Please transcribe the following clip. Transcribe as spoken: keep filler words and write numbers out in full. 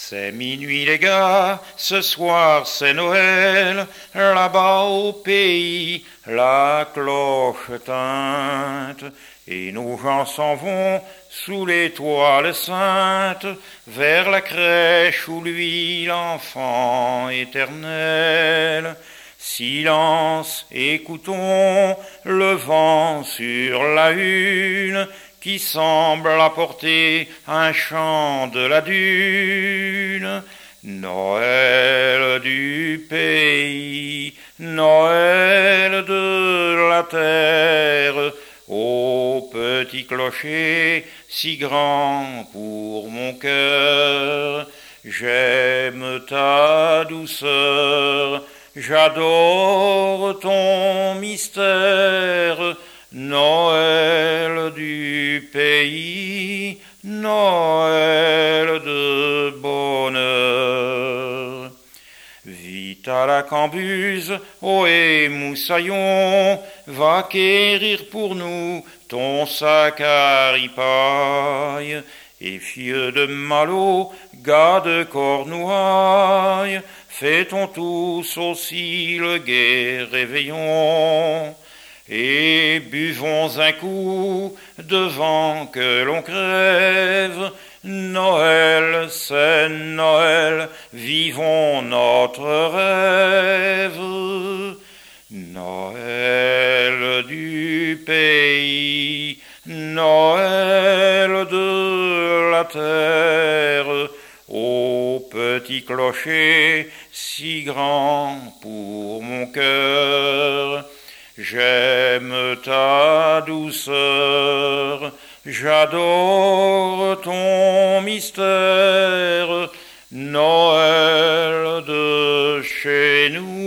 C'est minuit les gars, ce soir c'est Noël, là-bas au pays, la cloche teinte, et nos gens s'en vont sous l'étoile sainte, vers la crèche où lui l'enfant éternel. Silence, écoutons le vent sur la hune, qui semble apporter un chant de la dune. Noël du pays, Noël de la terre, ô petit clocher si grand pour mon cœur, j'aime ta douceur, j'adore ton mystère, Noël du pays, Noël de bonheur. Vite à la Cambuse, ohé moussaillon, va quérir pour nous ton sac à ripaille, et fieux de Malo, gars de Cornouailles, fait-on tous aussi le gai réveillon. Et buvons un coup devant que l'on crève. Noël, c'est Noël, vivons notre rêve. Noël du pays, Noël de la terre, ô petit clocher si grand pour mon cœur. J'aime ta douceur, j'adore ton mystère, Noël de chez nous.